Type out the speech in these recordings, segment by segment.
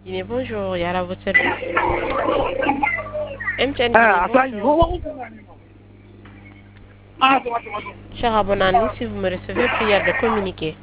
Guinée, bonjour, Yara, votre service. MTN Ah, Guinée, bonjour. Cher abonné en ligne, si vous me recevez, prière de communiquer.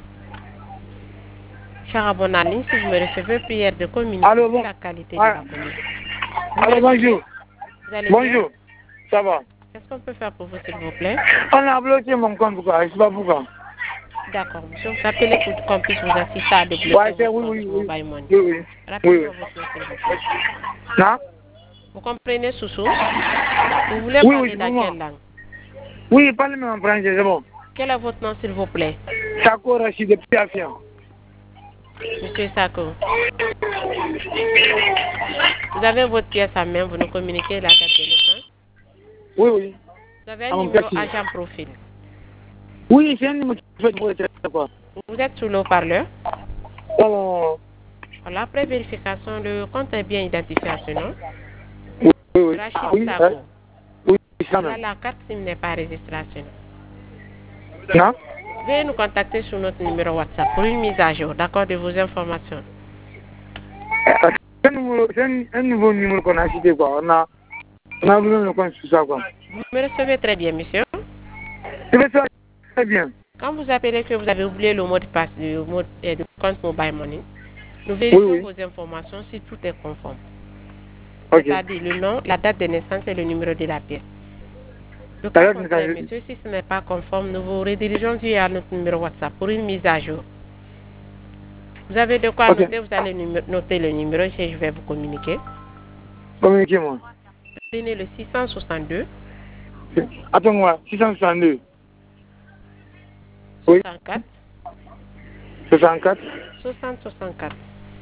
Cher abonné en ligne, si vous me recevez, prière de communiquer. Allô, bon. La qualité de la communication. Allô, bonjour. Vous allez bien? Bonjour. Ça va? Qu'est-ce qu'on peut faire pour vous, s'il vous plaît? On a bloqué mon compte, pourquoi? Je sais pas pourquoi. D'accord, monsieur. Vous appelez pour qu'on puisse vous assister à débloquer Ouais, votre oui, compte oui, oui. Mobile Money. Oui, oui. Rappelez-moi votre nom, s'il vous plaît. Non? Vous comprenez, Soussou? Vous voulez Oui, parler oui, dans quelle langue? Oui, parlez-moi en français, c'est bon. Quel est votre nom, s'il vous plaît? Sako Rachid de Piafian. Monsieur Sako. Vous avez votre pièce à main, vous nous communiquez la carte de naissance. Oui, oui. Vous avez un À mon numéro petit. agent profil. Oui, c'est un numéro qui fait pour être quoi. Vous êtes sous le haut-parleur. Oh, Voilà, après vérification, le compte est bien identifié à ce nom. oui, oui. Rachid Oui, Sako. oui, ça Là, même. la carte SIM n'est pas enregistrée à ce nom. Non? Veuillez nous contacter sur notre numéro WhatsApp pour une mise à jour, d'accord, de vos informations. C'est un nouveau numéro qu'on a cité, quoi. On a besoin de compte sur ça, quoi. Vous me recevez très bien, monsieur. Je vais ça très bien. Quand vous appelez que vous avez oublié le mot de passe du compte Mobile Money, nous Oui, vérifions oui. vos informations si tout est conforme. Ok. C'est-à-dire le nom, la date de naissance et le numéro de la pièce. Le La cas date de contraire, naissance. monsieur, si ce n'est pas conforme, nous vous redirigeons via notre numéro WhatsApp pour une mise à jour. Vous avez de quoi Ok. noter, vous allez noter le numéro et je vais vous communiquer. Communiquez-moi. Prenez le 662 Attends-moi, 662. Oui. 64 64. 60 64.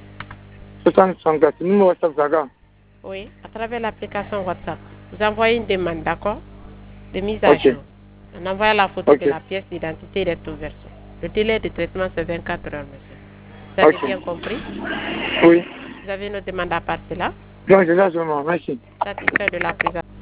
64. Numéro WhatsApp, ça va. Oui, à travers l'application WhatsApp. Vous envoyez une demande, d'accord, de mise à Ok. jour. En envoyant la photo Ok. de la pièce d'identité et des tout verso. Le délai de traitement, c'est 24 heures, monsieur. Vous avez Ok. bien compris? Oui. Vous avez une demande à part cela? Donc, c'est ça seulement. Merci. Satisfait de la prise en